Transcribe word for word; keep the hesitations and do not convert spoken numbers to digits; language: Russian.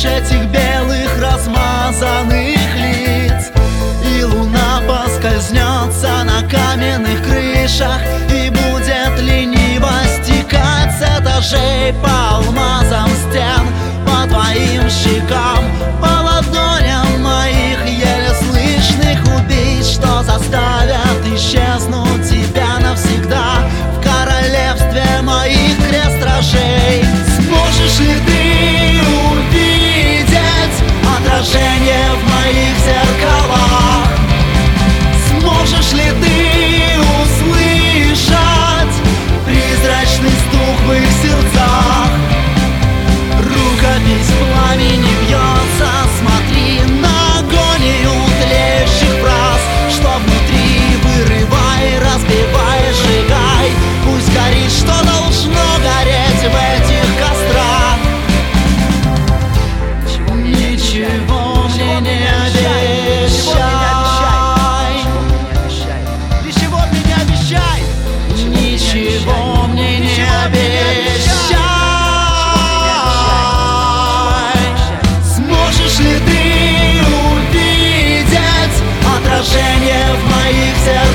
этих белых размазанных лиц. И луна поскользнется на каменных крышах и будет лениво стекать с этажей по алмазам стен, по твоим щекам, по ладоням моих еле слышных убийц, что заставят исчезнуть тебя навсегда в королевстве моих крестражей. Сможешь ли ты увидеть отражение в моих зеркалах? Сможешь ли ты услышать призрачный стук в их сердцах? Рукопись пламени бьется, смотри на агонию тлеющих фраз, что внутри вырывай, разбивай, сжигай. Пусть горит, что должно гореть в этих кострах. Ничего мне не обещай, ничего мне не обещай, ничего мне не обещай. Сможешь ли ты увидеть отражение в моих сердцах?